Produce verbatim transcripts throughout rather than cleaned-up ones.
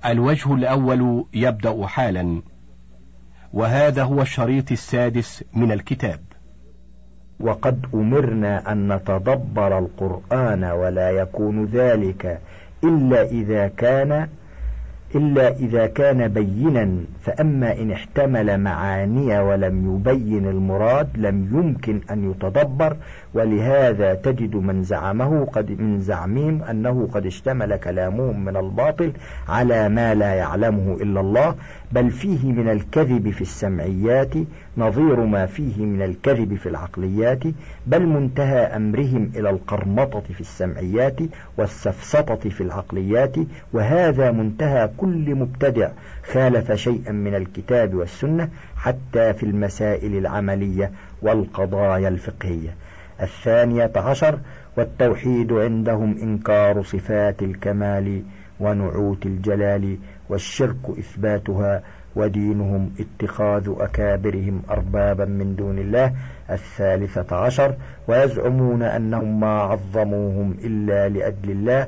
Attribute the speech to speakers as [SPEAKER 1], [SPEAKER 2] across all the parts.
[SPEAKER 1] الوجه الأول يبدأ حالا، وهذا هو الشريط السادس من الكتاب.
[SPEAKER 2] وقد أمرنا أن نتدبر القرآن ولا يكون ذلك إلا إذا كان إلا إذا كان بينا، فأما إن احتمل معاني ولم يبين المراد لم يمكن أن يتدبر. ولهذا تجد من زعمه قد من زعمهم أنه قد اشتمل كلامهم من الباطل على ما لا يعلمه إلا الله، بل فيه من الكذب في السمعيات نظير ما فيه من الكذب في العقليات، بل منتهى أمرهم إلى القرمطة في السمعيات والسفسطة في العقليات. وهذا منتهى كل مبتدع خالف شيئا من الكتاب والسنة حتى في المسائل العملية والقضايا الفقهية. الثانية عشر: والتوحيد عندهم إنكار صفات الكمال ونعوت الجلال، والشرك إثباتها، ودينهم اتخاذ أكابرهم أربابا من دون الله. الثالثة عشر: ويزعمون أنهم ما عظموهم إلا لأجل الله،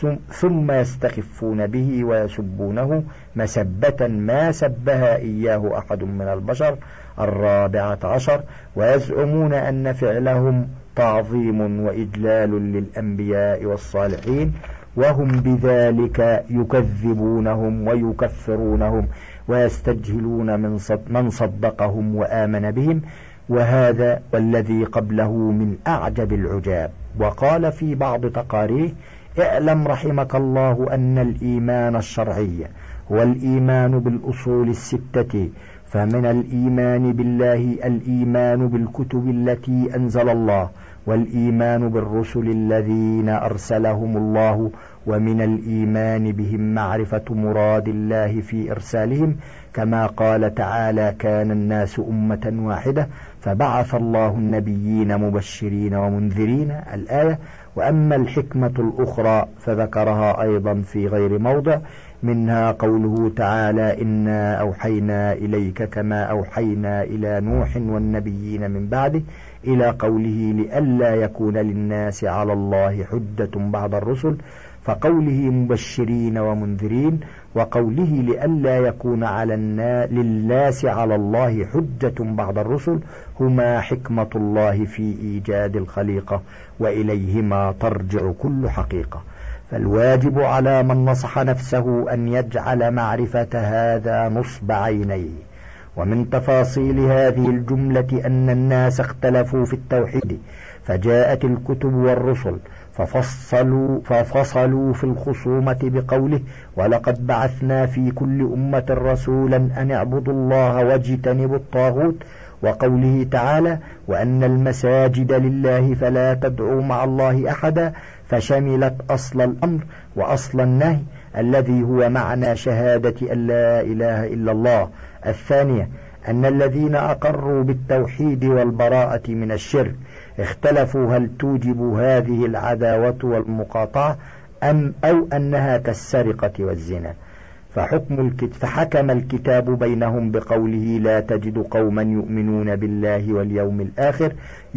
[SPEAKER 2] ثم يستخفون به ويسبونه مسبة ما سبها إياه أحد من البشر. الرابعة عشر: ويزعمون أن فعلهم تعظيم وإجلال للأنبياء والصالحين، وهم بذلك يكذبونهم ويكفرونهم ويستجهلون من صدقهم وآمن بهم. وهذا والذي قبله من أعجب العجاب. وقال في بعض تقاريه: اعلم رحمك الله أن الإيمان الشرعي هو الإيمان بالأصول الستة، فمن الإيمان بالله الإيمان بالكتب التي أنزل الله، والإيمان بالرسل الذين أرسلهم الله، ومن الإيمان بهم معرفة مراد الله في إرسالهم، كما قال تعالى: كان الناس أمة واحدة فبعث الله النبيين مبشرين ومنذرين. الآية. وأما الحكمة الأخرى فذكرها أيضا في غير موضع، منها قوله تعالى: إنا أوحينا إليك كما أوحينا إلى نوح والنبيين من بعده، إلى قوله: لئلا يكون للناس على الله حجة بعد الرسل، فقوله مبشرين ومنذرين، وقوله لئلا يكون على للناس على الله حجة بعد الرسل، هما حكمة الله في إيجاد الخليقة، وإليهما ترجع كل حقيقة. فالواجب على من نصح نفسه أن يجعل معرفة هذا نصب عينيه. ومن تفاصيل هذه الجملة أن الناس اختلفوا في التوحيد، فجاءت الكتب والرسل ففصلوا, ففصلوا في الخصومة بقوله: ولقد بعثنا في كل أمة رسولا أن اعبدوا الله واجتنبوا الطاغوت، وقوله تعالى: وأن المساجد لله فلا تدعوا مع الله أحدا، فشملت أصل الأمر وأصل النهي الذي هو معنى شهادة أن لا إله إلا الله. الثانية: أن الذين أقروا بالتوحيد والبراءة من الشرك اختلفوا هل توجب هذه العداوة والمقاطعة أم أو أنها كالسرقة والزنا. فحكم الكتاب فحكم الكتاب بينهم بقوله: لا تجد قوما يؤمنون بالله واليوم الآخر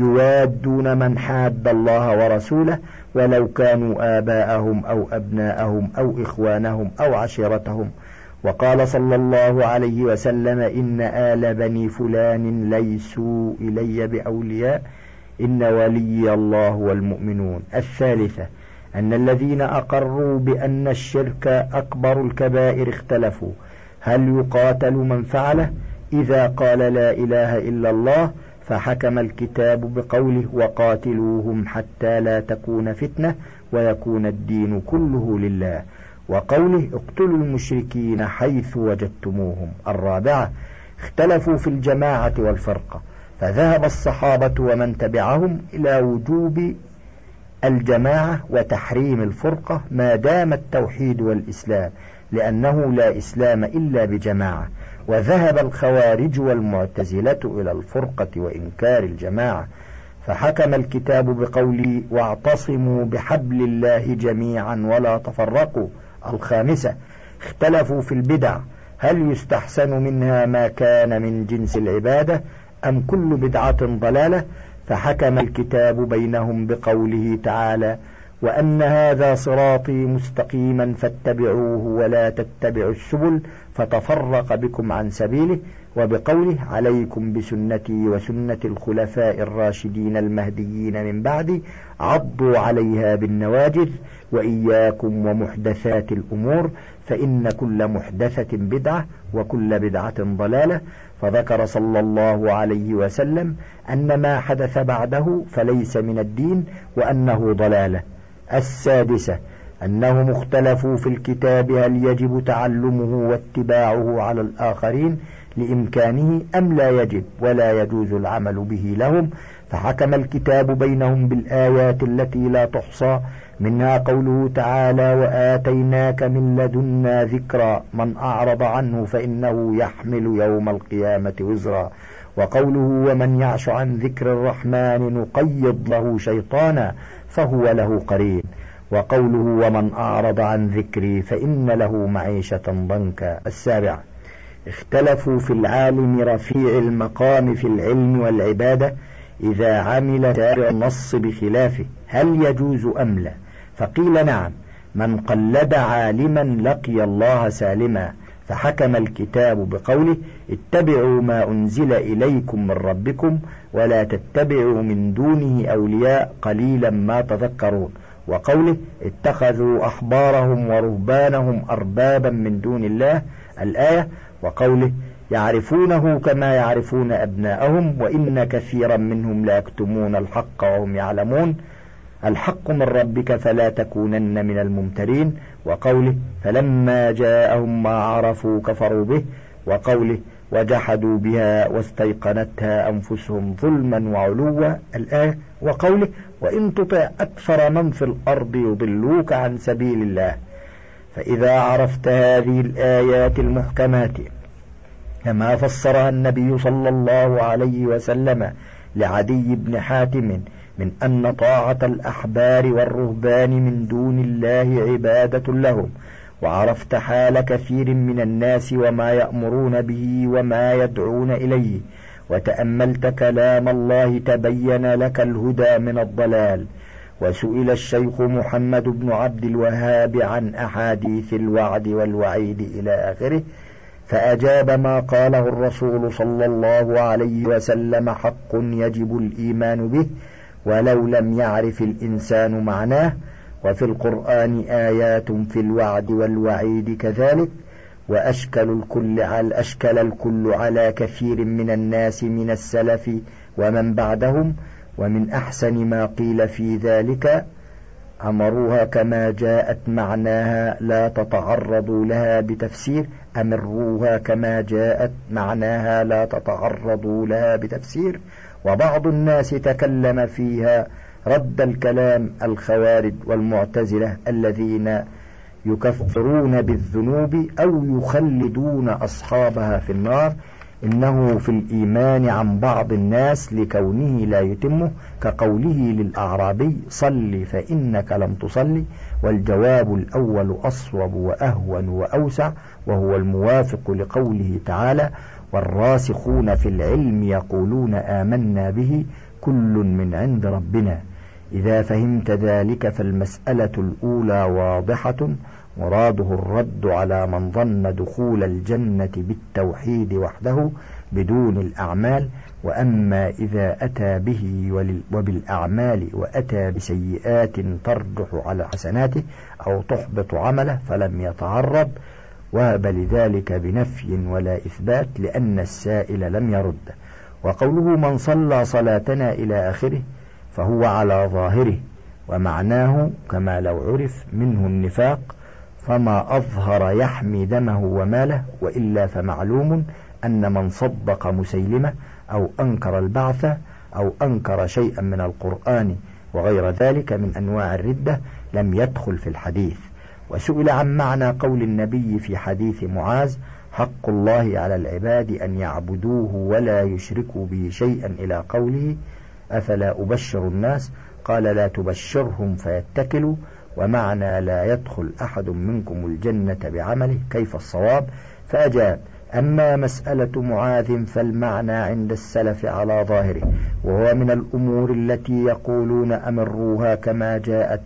[SPEAKER 2] يوادون من حاد الله ورسوله ولو كانوا آباءهم أو أبناءهم أو إخوانهم أو عشيرتهم. وقال صلى الله عليه وسلم: إن آل بني فلان ليسوا إلي بأولياء، إن ولي الله والمؤمنون. الثالثة: أن الذين أقروا بأن الشرك أكبر الكبائر اختلفوا هل يقاتل من فعله إذا قال لا إله إلا الله، فحكم الكتاب بقوله: وقاتلوهم حتى لا تكون فتنة ويكون الدين كله لله، وقوله: اقتلوا المشركين حيث وجدتموهم. الرابعة: اختلفوا في الجماعة والفرقة، فذهب الصحابة ومن تبعهم إلى وجوب الجماعة وتحريم الفرقة ما دام التوحيد والإسلام، لأنه لا إسلام إلا بجماعة. وذهب الخوارج والمعتزلة إلى الفرقة وإنكار الجماعة، فحكم الكتاب بقوله: واعتصموا بحبل الله جميعا ولا تفرقوا. الخامسة: اختلفوا في البدع، هل يستحسن منها ما كان من جنس العبادة أم كل بدعة ضلالة، فحكم الكتاب بينهم بقوله تعالى: وأن هذا صراطي مستقيما فاتبعوه ولا تتبعوا السبل فتفرق بكم عن سبيله، وبقوله عليكم بسنتي وسنة الخلفاء الراشدين المهديين من بعدي عضوا عليها بالنواجذ وإياكم ومحدثات الأمور فإن كل محدثة بدعة وكل بدعة ضلالة. فذكر صلى الله عليه وسلم أن ما حدث بعده فليس من الدين وأنه ضلالة. السادسة أنهم اختلفوا في الكتاب هل يجب تعلمه واتباعه على الآخرين لإمكانه أم لا يجب ولا يجوز العمل به لهم، فحكم الكتاب بينهم بالآيات التي لا تحصى، منها قوله تعالى وآتيناك من لدنا ذكرا من أعرض عنه فإنه يحمل يوم القيامة وزرا، وقوله ومن يعش عن ذكر الرحمن نقيض له شيطانا فهو له قرين، وقوله ومن أعرض عن ذكري فإن له معيشة ضنكا. السابعة اختلفوا في العالم رفيع المقام في العلم والعبادة إذا عمل تابع النص بخلافه هل يجوز أم لا، فقيل نعم من قلد عالما لقي الله سالما، فحكم الكتاب بقوله اتبعوا ما أنزل إليكم من ربكم ولا تتبعوا من دونه أولياء قليلا ما تذكرون، وقوله اتخذوا أحبارهم ورهبانهم أربابا من دون الله الآية، وقوله يعرفونه كما يعرفون أبناءهم وإن كثيرا منهم لا يكتمون الحق وهم يعلمون، الحق من ربك فلا تكونن من الممترين، وقوله فلما جاءهم ما عرفوا كفروا به، وقوله وجحدوا بها واستيقنتها أنفسهم ظلما وعلوا الآية، وقوله وإن تطع أكثر من في الأرض يضلوك عن سبيل الله. فإذا عرفت هذه الآيات المحكمات كما فسرها النبي صلى الله عليه وسلم لعدي بن حاتم من أن طاعة الأحبار والرهبان من دون الله عبادة لهم، وعرفت حال كثير من الناس وما يأمرون به وما يدعون إليه، وتأملت كلام الله تبين لك الهدى من الضلال. وسئل الشيخ محمد بن عبد الوهاب عن أحاديث الوعد والوعيد إلى آخره، فأجاب ما قاله الرسول صلى الله عليه وسلم حق يجب الإيمان به ولو لم يعرف الإنسان معناه، وفي القرآن آيات في الوعد والوعيد كذلك، وأشكل الكل على أشكل الكل على كثير من الناس من السلف ومن بعدهم، ومن أحسن ما قيل في ذلك أمروها كما جاءت معناها لا تتعرضوا لها بتفسير، أمروها كما جاءت معناها لا تتعرضوا لها بتفسير. وبعض الناس تكلم فيها رد الكلام الخوارج والمعتزلة الذين يكفرون بالذنوب أو يخلدون أصحابها في النار، إنه في الإيمان عن بعض الناس لكونه لا يتمه، كقوله للأعرابي صل فإنك لم تصلي، والجواب الأول أصوب وأهون وأوسع، وهو الموافق لقوله تعالى والراسخون في العلم يقولون آمنا به كل من عند ربنا. إذا فهمت ذلك فالمسألة الأولى واضحة، مراده الرد على من ظن دخول الجنة بالتوحيد وحده بدون الأعمال، وأما إذا أتى به وبالأعمال وأتى بسيئات ترجح على حسناته أو تحبط عمله فلم يتعرض، وهب لذلك بنفي ولا إثبات لأن السائل لم يرد. وقوله من صلى صلاتنا إلى آخره فهو على ظاهره، ومعناه كما لو عرف منه النفاق، فما أظهر يحمي دمه وماله، وإلا فمعلوم أن من صدق مسيلمة أو أنكر البعث أو أنكر شيئا من القرآن وغير ذلك من أنواع الردة لم يدخل في الحديث. وسئل عن معنى قول النبي في حديث معاذ حق الله على العباد أن يعبدوه ولا يشركوا به شيئا إلى قوله أفلا أبشر الناس، قال لا تبشرهم فيتكلوا، ومعنى لا يدخل أحد منكم الجنة بعمله كيف الصواب؟ فأجاب أما مسألة معاذ فالمعنى عند السلف على ظاهره، وهو من الأمور التي يقولون أمروها كما جاءت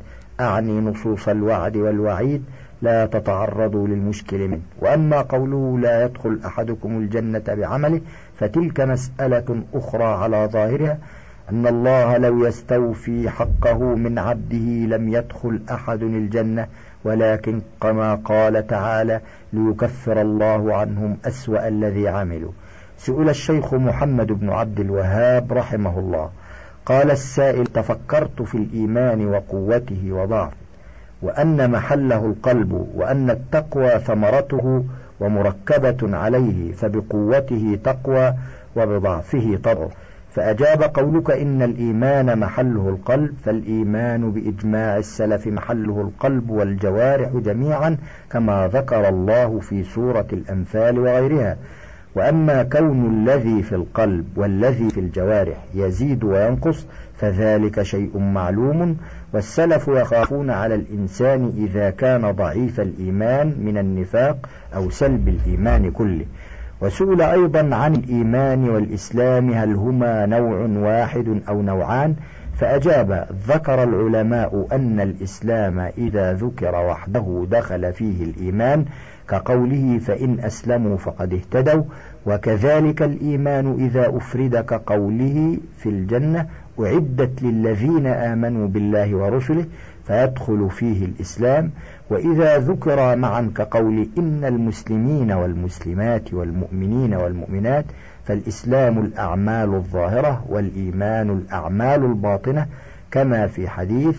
[SPEAKER 2] أعني نصوص الوعد والوعيد لا تتعرضوا للمشكل منه. وأما قوله لا يدخل أحدكم الجنة بعمله فتلك مسألة أخرى على ظاهرها، أن الله لو يستوفي حقه من عبده لم يدخل أحد الجنة، ولكن كما قال تعالى ليكفر الله عنهم أسوأ الذي عملوا. سئل الشيخ محمد بن عبد الوهاب رحمه الله، قال السائل: تفكرت في الإيمان وقوته وضعفه، وأن محله القلب، وأن التقوى ثمرته ومركبة عليه، فبقوته تقوى وبضعفه تضعف. فأجاب: قولك إن الإيمان محله القلب، فالإيمان بإجماع السلف محله القلب والجوارح جميعا، كما ذكر الله في سورة الأنفال وغيرها. وأما كون الذي في القلب والذي في الجوارح يزيد وينقص فذلك شيء معلوم، والسلف يخافون على الإنسان إذا كان ضعيف الإيمان من النفاق أو سلب الإيمان كله. وسئل أيضا عن الإيمان والإسلام هل هما نوع واحد أو نوعان، فأجاب: ذكر العلماء أن الإسلام إذا ذكر وحده دخل فيه الإيمان، كقوله فإن أسلموا فقد اهتدوا، وكذلك الإيمان إذا أفرد كقوله في الجنة أعدت للذين آمنوا بالله ورسله، فيدخل فيه الإسلام. وإذا ذكر معا كقول إن المسلمين والمسلمات والمؤمنين والمؤمنات، فالإسلام الأعمال الظاهرة والإيمان الأعمال الباطنة، كما في حديث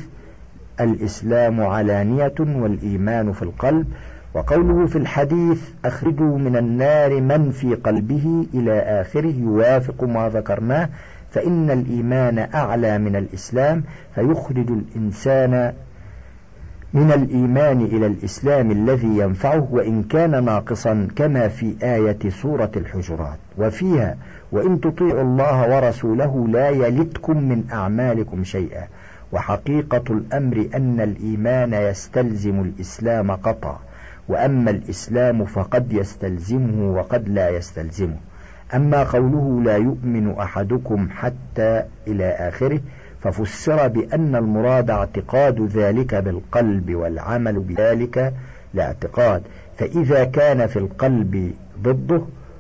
[SPEAKER 2] الإسلام علانية والإيمان في القلب. وقوله في الحديث أخرجوا من النار من في قلبه إلى آخره يوافق ما ذكرناه، فإن الإيمان أعلى من الإسلام، فيخرج الإنسان من الإيمان إلى الإسلام الذي ينفعه وإن كان ناقصا، كما في آية سورة الحجرات وفيها وإن تطيعوا الله ورسوله لا يلتكم من أعمالكم شيئا. وحقيقة الأمر أن الإيمان يستلزم الإسلام قطعا، وأما الإسلام فقد يستلزمه وقد لا يستلزمه. أما قوله لا يؤمن أحدكم حتى إلى آخره، ففسر بأن المراد اعتقاد ذلك بالقلب والعمل بذلك لاعتقاد، فإذا كان في القلب ضده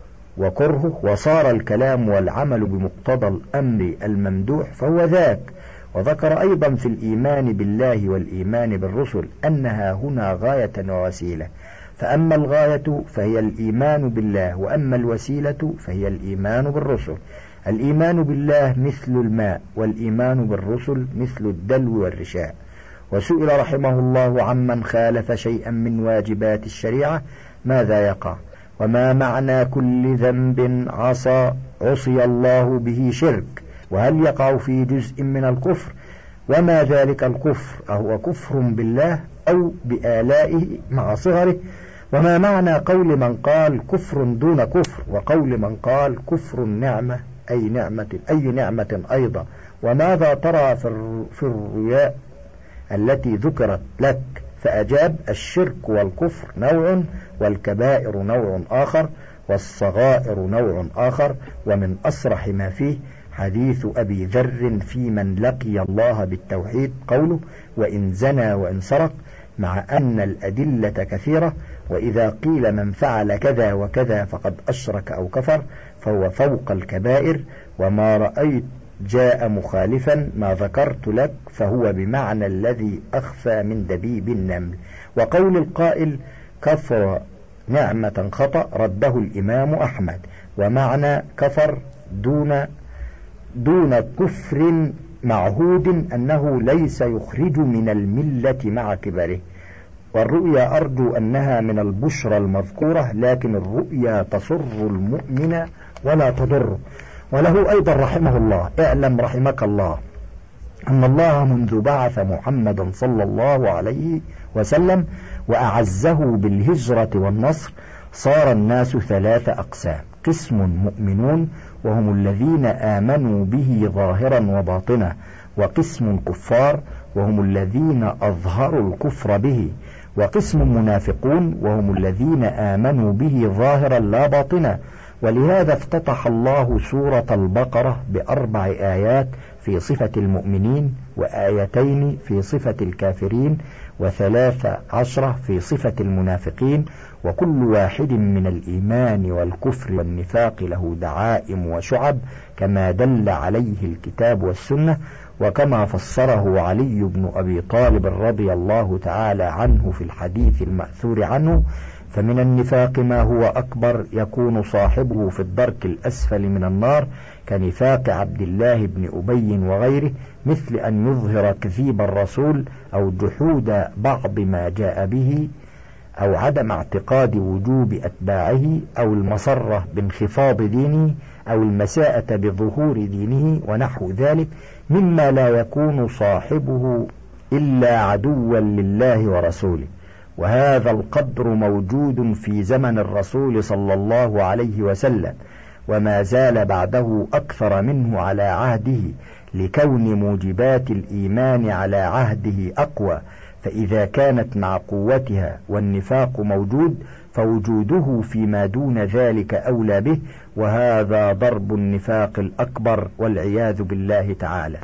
[SPEAKER 2] وكرهه وصار الكلام والعمل بمقتضى الأمر الممدوح فهو ذاك. وذكر أيضا في الإيمان بالله والإيمان بالرسل أنها هنا غاية ووسيلة، فأما الغاية فهي الإيمان بالله، وأما الوسيلة فهي الإيمان بالرسل. الإيمان بالله مثل الماء، والإيمان بالرسل مثل الدلو والرشاء. وسئل رحمه الله عمن خالف شيئا من واجبات الشريعة ماذا يقع، وما معنى كل ذنب عصى عصي الله به شرك، وهل يقع في جزء من الكفر، وما ذلك الكفر، أهو كفر بالله أو بآلائه مع صغره، وما معنى قول من قال كفر دون كفر، وقول من قال كفر النعمة أي نعمة أي نعمة أيضا، وماذا ترى في الرياء التي ذكرت لك؟ فأجاب: الشرك والكفر نوع، والكبائر نوع آخر، والصغائر نوع آخر. ومن أصرح ما فيه حديث أبي ذر في من لقي الله بالتوحيد قوله: وإن زنى وإن سرق، مع أن الأدلة كثيرة، وإذا قيل من فعل كذا وكذا فقد أشرك أو كفر فهو فوق الكبائر، وما رأيت جاء مخالفا ما ذكرت لك فهو بمعنى الذي أخفى من دبيب النمل. وقول القائل كفر نعمة خطأ رده الإمام أحمد، ومعنى كفر دون دون كفر معهود أنه ليس يخرج من الملة مع كبره. والرؤيا أرجو أنها من البشرى المذكورة، لكن الرؤيا تسر المؤمن ولا تضر. وله أيضا رحمه الله: اعلم رحمك الله أن الله منذ بعث محمدا صلى الله عليه وسلم وأعزه بالهجرة والنصر صار الناس ثلاث أقسام: قسم مؤمنون وهم الذين آمنوا به ظاهرا وباطنا، وقسم كفار وهم الذين أظهروا الكفر به، وقسم منافقون وهم الذين آمنوا به ظاهرا لا باطنا. ولهذا افتتح الله سورة البقرة بأربع آيات في صفة المؤمنين وآيتين في صفة الكافرين وثلاث عشرة في صفة المنافقين، وكل واحد من الإيمان والكفر والنفاق له دعائم وشعب كما دل عليه الكتاب والسنة، وكما فسره علي بن أبي طالب رضي الله تعالى عنه في الحديث المأثور عنه: فمن النفاق ما هو أكبر يكون صاحبه في الدرك الأسفل من النار، كنفاق عبد الله بن أبي وغيره، مثل أن يظهر كذيب الرسول أو جحود بعض ما جاء به أو عدم اعتقاد وجوب أتباعه أو المسرة بانخفاض دينه أو المساءة بظهور دينه ونحو ذلك، مما لا يكون صاحبه إلا عدوا لله ورسوله. وهذا القدر موجود في زمن الرسول صلى الله عليه وسلم، وما زال بعده أكثر منه على عهده، لكون موجبات الإيمان على عهده أقوى، فإذا كانت مع قوتها والنفاق موجود فوجوده فيما دون ذلك أولى به، وهذا ضرب النفاق الأكبر والعياذ بالله تعالى.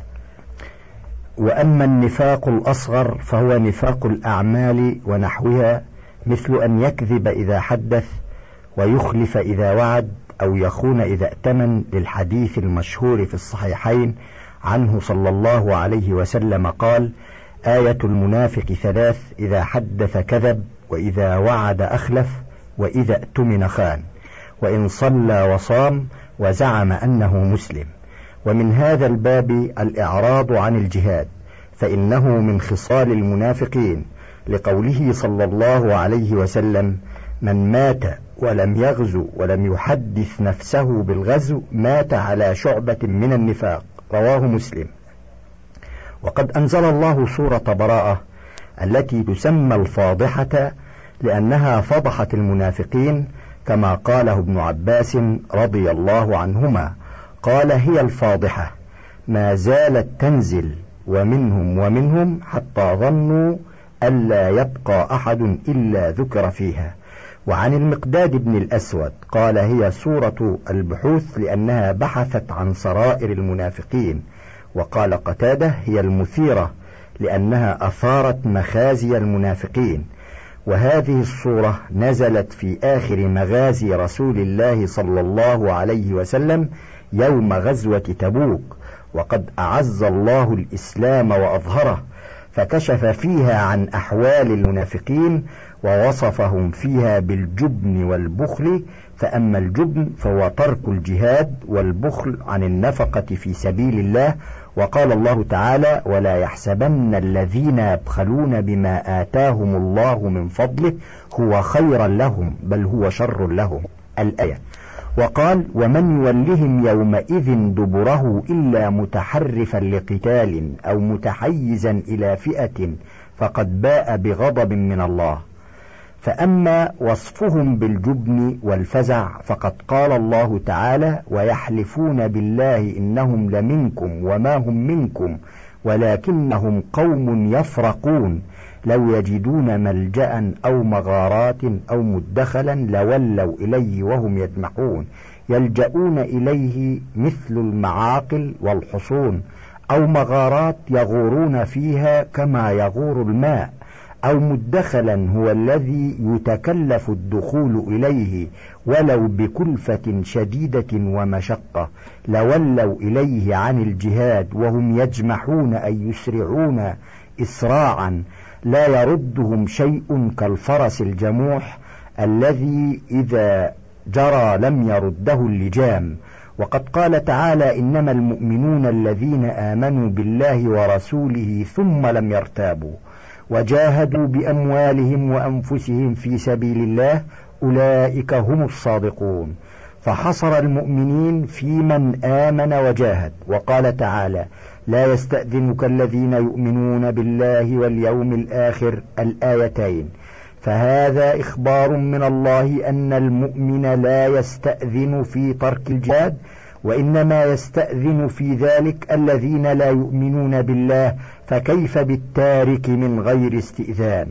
[SPEAKER 2] وأما النفاق الأصغر فهو نفاق الأعمال ونحوها، مثل أن يكذب إذا حدث ويخلف إذا وعد أو يخون إذا ائتمن، للحديث المشهور في الصحيحين عنه صلى الله عليه وسلم قال: آية المنافق ثلاث: إذا حدث كذب، وإذا وعد أخلف، وإذا ائتمن خان، وإن صلى وصام وزعم أنه مسلم. ومن هذا الباب الإعراض عن الجهاد، فإنه من خصال المنافقين، لقوله صلى الله عليه وسلم: من مات ولم يغزو ولم يحدث نفسه بالغزو مات على شعبة من النفاق، رواه مسلم. وقد أنزل الله سورة براءة التي تسمى الفاضحة لأنها فضحت المنافقين، كما قاله ابن عباس رضي الله عنهما قال: هي الفاضحة ما زالت تنزل ومنهم ومنهم حتى ظنوا ألا يبقى أحد إلا ذكر فيها. وعن المقداد بن الأسود قال: هي سورة البحوث لأنها بحثت عن سرائر المنافقين. وقال قتادة: هي المثيرة لأنها أثارت مخازي المنافقين. وهذه السورة نزلت في آخر مغازي رسول الله صلى الله عليه وسلم يوم غزوة تبوك، وقد أعز الله الإسلام وأظهره، فكشف فيها عن أحوال المنافقين ووصفهم فيها بالجبن والبخل. فأما الجبن فهو ترك الجهاد، والبخل عن النفقة في سبيل الله. وقال الله تعالى: ولا يحسبن الذين يبخلون بما آتاهم الله من فضله هو خيرا لهم بل هو شر لهم، الآية. وقال: ومن يولهم يومئذ دبره إلا متحرفا لقتال أو متحيزا إلى فئة فقد باء بغضب من الله. فأما وصفهم بالجبن والفزع فقد قال الله تعالى: ويحلفون بالله إنهم لمنكم وما هم منكم ولكنهم قوم يفرقون لو يجدون ملجأ أو مغارات أو مدخلا لولوا إليه وهم يجمحون، يلجؤون إليه مثل المعاقل والحصون، أو مغارات يغورون فيها كما يغور الماء، أو مدخلا هو الذي يتكلف الدخول إليه ولو بكلفة شديدة ومشقة، لولوا إليه عن الجهاد وهم يجمحون أي يسرعون إسراعا لا يردهم شيء كالفرس الجموح الذي إذا جرى لم يرده اللجام. وقد قال تعالى: إنما المؤمنون الذين آمنوا بالله ورسوله ثم لم يرتابوا وجاهدوا بأموالهم وأنفسهم في سبيل الله أولئك هم الصادقون. فحصر المؤمنين في من آمن وجاهد. وقال تعالى: لا يستأذنك الذين يؤمنون بالله واليوم الآخر، الآيتين. فهذا إخبار من الله أن المؤمن لا يستأذن في ترك الجهاد، وإنما يستأذن في ذلك الذين لا يؤمنون بالله، فكيف بالتارك من غير استئذان؟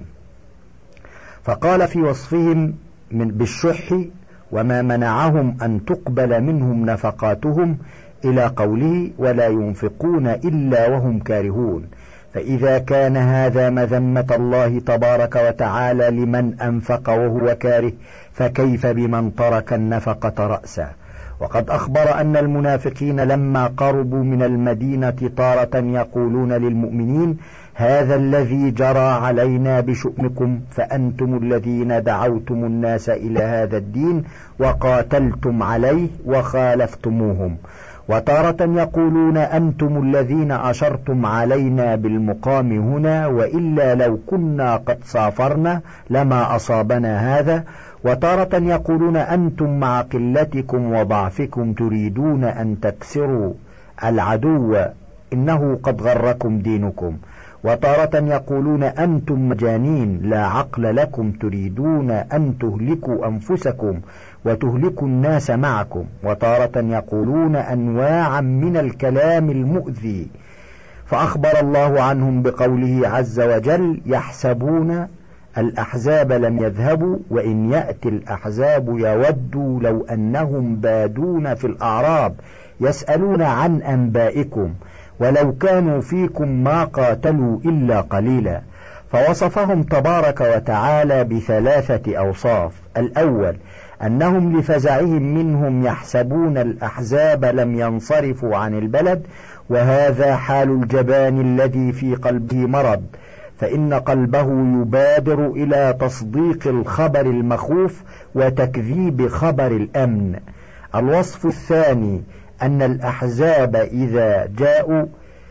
[SPEAKER 2] فقال في وصفهم من بالشح: وما منعهم أن تقبل منهم نفقاتهم إلى قوله ولا ينفقون إلا وهم كارهون. فإذا كان هذا مذمة الله تبارك وتعالى لمن أنفق وهو كاره، فكيف بمن ترك النفقة رأسا؟ وقد أخبر أن المنافقين لما قربوا من المدينة تارة يقولون للمؤمنين هذا الذي جرى علينا بشؤمكم، فأنتم الذين دعوتم الناس إلى هذا الدين وقاتلتم عليه وخالفتموهم. وتارة يقولون أنتم الذين أشرتم علينا بالمقام هنا، وإلا لو كنا قد سافرنا لما أصابنا هذا. وتارة يقولون أنتم مع قلتكم وضعفكم تريدون أن تكسروا العدو، إنه قد غركم دينكم. وتارة يقولون أنتم مجانين لا عقل لكم تريدون أن تهلكوا أنفسكم وتهلكوا الناس معكم. وتارة يقولون أنواعا من الكلام المؤذي. فأخبر الله عنهم بقوله عز وجل يحسبون الأحزاب لم يذهبوا وإن يأتي الأحزاب يودوا لو أنهم بادون في الأعراب يسألون عن أنبائكم ولو كانوا فيكم ما قاتلوا إلا قليلا. فوصفهم تبارك وتعالى بثلاثة أوصاف: الأول أنهم لفزعهم منهم يحسبون الأحزاب لم ينصرفوا عن البلد، وهذا حال الجبان الذي في قلبه مرض، فإن قلبه يبادر إلى تصديق الخبر المخوف وتكذيب خبر الأمن. الوصف الثاني أن الأحزاب إذا جاءوا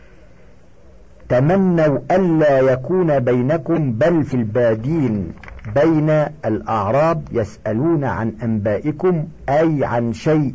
[SPEAKER 2] تمنوا ألا يكون بينكم بل في البادين بين الأعراب يسألون عن أنبائكم، أي عن شيء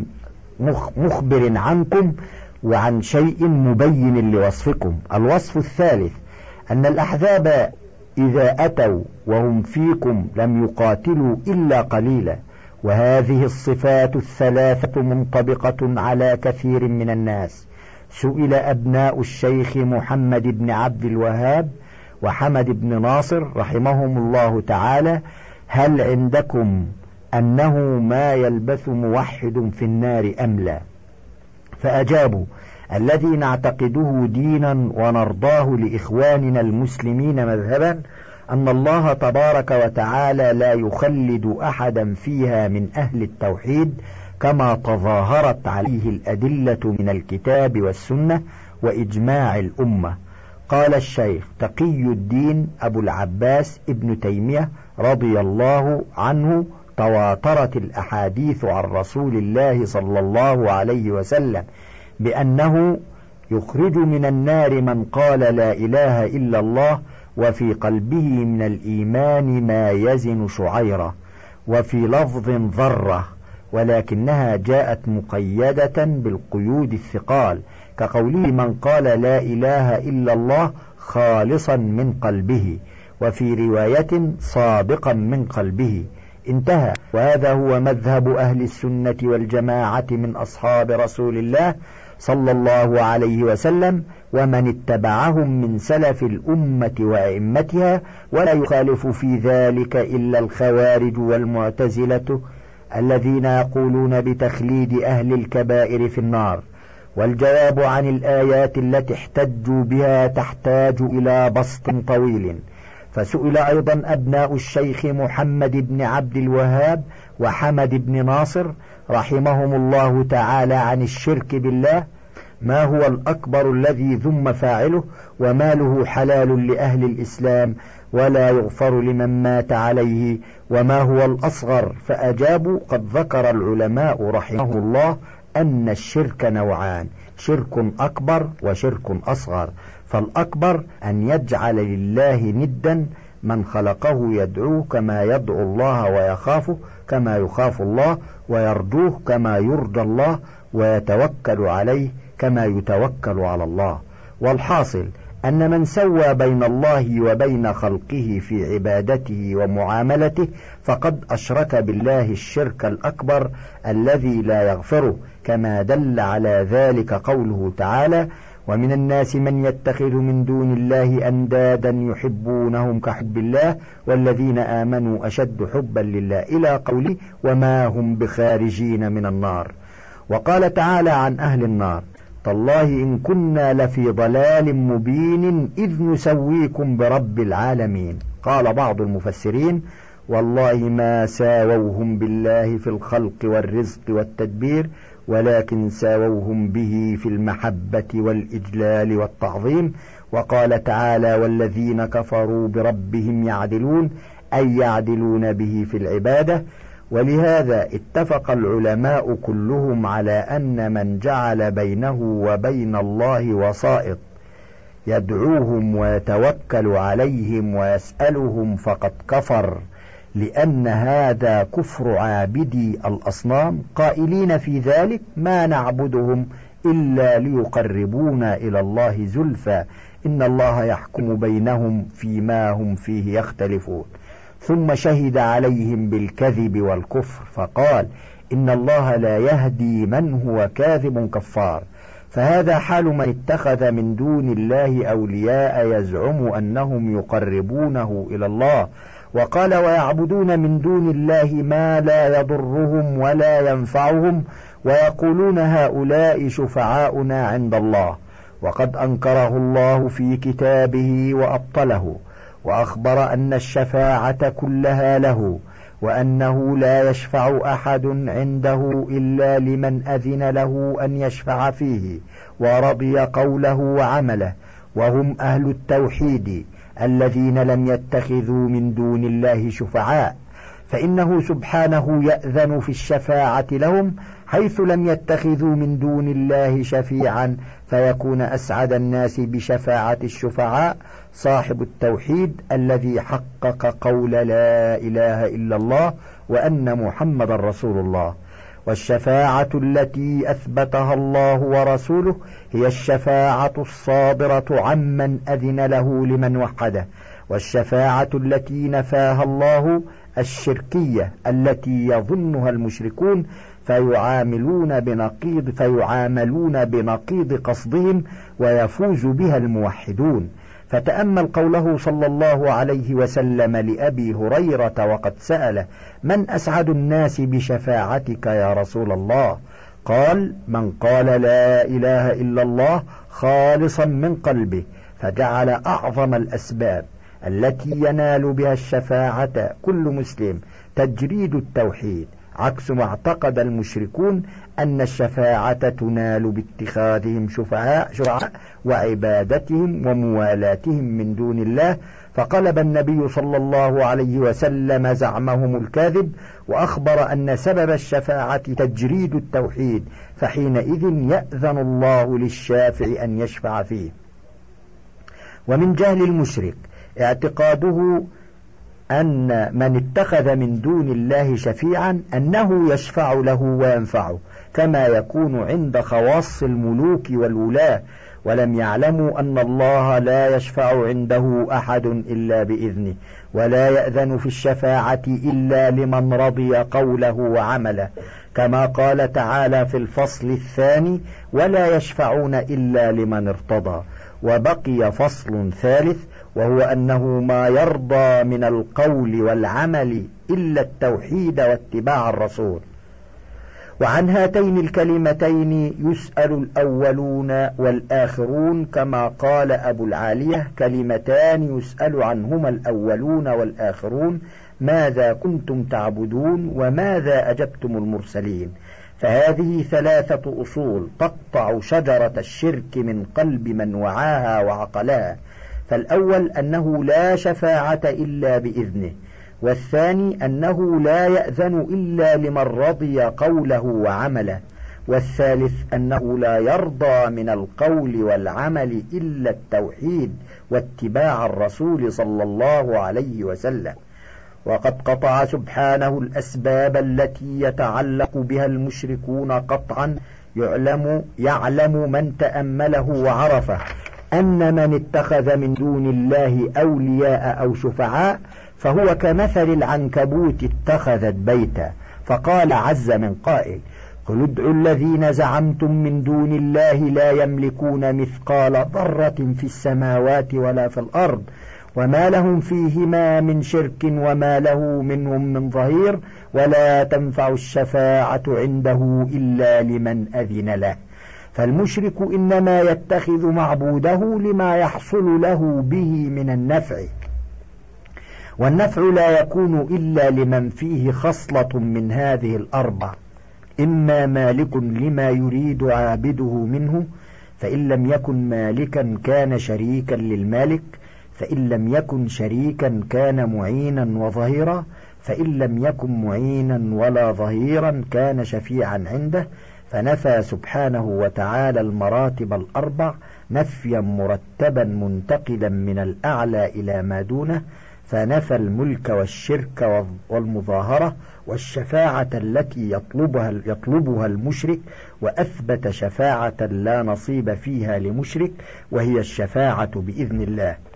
[SPEAKER 2] مخبر عنكم وعن شيء مبين لوصفكم. الوصف الثالث أن الأحزاب إذا أتوا وهم فيكم لم يقاتلوا إلا قليلا، وهذه الصفات الثلاثة منطبقة على كثير من الناس. سئل أبناء الشيخ محمد بن عبد الوهاب وحمد بن ناصر رحمهم الله تعالى هل عندكم أنه ما يلبث موحد في النار أم لا؟ فأجابوا الذي نعتقده دينا ونرضاه لإخواننا المسلمين مذهبا أن الله تبارك وتعالى لا يخلد أحدا فيها من أهل التوحيد كما تظاهرت عليه الأدلة من الكتاب والسنة وإجماع الأمة. قال الشيخ تقي الدين أبو العباس ابن تيمية رضي الله عنه تواترت الأحاديث عن رسول الله صلى الله عليه وسلم بأنه يخرج من النار من قال لا إله إلا الله وفي قلبه من الإيمان ما يزن شعيرة، وفي لفظ ذرة، ولكنها جاءت مقيدة بالقيود الثقال كقوله من قال لا إله إلا الله خالصا من قلبه، وفي رواية صادقا من قلبه، انتهى. وهذا هو مذهب أهل السنة والجماعة من أصحاب رسول الله صلى الله عليه وسلم ومن اتبعهم من سلف الأمة وأئمتها، ولا يخالف في ذلك إلا الخوارج والمعتزلة الذين يقولون بتخليد أهل الكبائر في النار. والجواب عن الآيات التي احتجوا بها تحتاج إلى بسط طويل. فسئل أيضا أبناء الشيخ محمد بن عبد الوهاب وحمد بن ناصر رحمهم الله تعالى عن الشرك بالله، ما هو الأكبر الذي ذم فاعله وماله حلال لأهل الإسلام ولا يغفر لمن مات عليه، وما هو الأصغر؟ فأجابوا قد ذكر العلماء رحمه الله أن الشرك نوعان: شرك أكبر وشرك أصغر. فالأكبر أن يجعل لله ندا من خلقه يدعوه كما يدعو الله ويخافه كما يخاف الله، ويرجوه كما يرجى الله، ويتوكل عليه كما يتوكل على الله. والحاصل أن من سوى بين الله وبين خلقه في عبادته ومعاملته فقد أشرك بالله الشرك الأكبر الذي لا يغفره، كما دل على ذلك قوله تعالى: ومن الناس من يتخذ من دون الله أندادا يحبونهم كحب الله والذين آمنوا أشد حبا لله، إلى قوله: وما هم بخارجين من النار. وقال تعالى عن أهل النار: تالله إن كنا لفي ضلال مبين إذ نسويكم برب العالمين. قال بعض المفسرين: والله ما ساووهم بالله في الخلق والرزق والتدبير، ولكن ساووهم به في المحبة والإجلال والتعظيم. وقال تعالى: والذين كفروا بربهم يعدلون، أي يعدلون به في العبادة. ولهذا اتفق العلماء كلهم على أن من جعل بينه وبين الله وسائط يدعوهم ويتوكل عليهم ويسألهم فقد كفر، لأن هذا كفر عابدي الأصنام، قائلين في ذلك: ما نعبدهم إلا ليقربونا إلى الله زلفى إن الله يحكم بينهم فيما هم فيه يختلفون. ثم شهد عليهم بالكذب والكفر فقال: إن الله لا يهدي من هو كاذب كفار. فهذا حال من اتخذ من دون الله أولياء يزعم أنهم يقربونه إلى الله. وقال: ويعبدون من دون الله ما لا يضرهم ولا ينفعهم، ويقولون هؤلاء شفعاؤنا عند الله. وقد أنكره الله في كتابه وأبطله، وأخبر أن الشفاعة كلها له، وأنه لا يشفع أحد عنده إلا لمن أذن له أن يشفع فيه ورضي قوله وعمله، وهم أهل التوحيد الذين لم يتخذوا من دون الله شفعاء، فإنه سبحانه يأذن في الشفاعة لهم حيث لم يتخذوا من دون الله شفيعا، فيكون أسعد الناس بشفاعة الشفعاء صاحب التوحيد الذي حقق قول لا إله إلا الله وأن محمد رسول الله. والشفاعة التي أثبتها الله ورسوله هي الشفاعة الصادرة عمن أذن له لمن وحده. والشفاعة التي نفاها الله الشركية التي يظنها المشركون فيعاملون بنقيض فيعاملون بنقيض قصدهم ويفوز بها الموحدون. فتأمل قوله صلى الله عليه وسلم لأبي هريرة وقد سأل: من أسعد الناس بشفاعتك يا رسول الله؟ قال: من قال لا إله إلا الله خالصا من قلبه. فجعل أعظم الأسباب التي ينال بها الشفاعة كل مسلم تجريد التوحيد، عكس ما اعتقد المشركون أن الشفاعة تنال باتخاذهم شفعاء شفعاء وعبادتهم وموالاتهم من دون الله. فقلب النبي صلى الله عليه وسلم زعمهم الكاذب، وأخبر أن سبب الشفاعة تجريد التوحيد، فحينئذ يأذن الله للشافع أن يشفع فيه. ومن جهل المشرك اعتقاده أن من اتخذ من دون الله شفيعا أنه يشفع له وينفعه، كما يكون عند خواص الملوك والولاة، ولم يعلموا أن الله لا يشفع عنده أحد إلا بإذنه، ولا يأذن في الشفاعة إلا لمن رضي قوله وعمله، كما قال تعالى في الفصل الثاني: ولا يشفعون إلا لمن ارتضى. وبقي فصل ثالث، وهو أنه ما يرضى من القول والعمل إلا التوحيد واتباع الرسول. وعن هاتين الكلمتين يسأل الأولون والآخرون، كما قال أبو العالية: كلمتان يسأل عنهما الأولون والآخرون، ماذا كنتم تعبدون وماذا أجبتم المرسلين. فهذه ثلاثة أصول تقطع شجرة الشرك من قلب من وعاها وعقلها. فالأول أنه لا شفاعة إلا بإذنه، والثاني أنه لا يأذن إلا لمن رضي قوله وعمله، والثالث أنه لا يرضى من القول والعمل إلا التوحيد واتباع الرسول صلى الله عليه وسلم. وقد قطع سبحانه الأسباب التي يتعلق بها المشركون قطعا يعلم, يعلم من تأمله وعرفه أن من اتخذ من دون الله أولياء أو شفعاء فهو كمثل العنكبوت اتخذت بيتا. فقال عز من قائل: قل ادعوا الذين زعمتم من دون الله لا يملكون مثقال ذرة في السماوات ولا في الأرض وما لهم فيهما من شرك وما له منهم من ظهير، ولا تنفع الشفاعة عنده إلا لمن أذن له. فالمشرك إنما يتخذ معبوده لما يحصل له به من النفع، والنفع لا يكون إلا لمن فيه خصلة من هذه الأربع: إما مالك لما يريد عابده منه، فإن لم يكن مالكا كان شريكا للمالك، فإن لم يكن شريكا كان معينا وظهيرا، فإن لم يكن معينا ولا ظهيرا كان شفيعا عنده. فنفى سبحانه وتعالى المراتب الأربع نفيا مرتبا منتقلا من الأعلى إلى ما دونه، فنفى الملك والشرك والمظاهرة والشفاعة التي يطلبها, يطلبها المشرك، وأثبت شفاعة لا نصيب فيها لمشرك، وهي الشفاعة بإذن الله.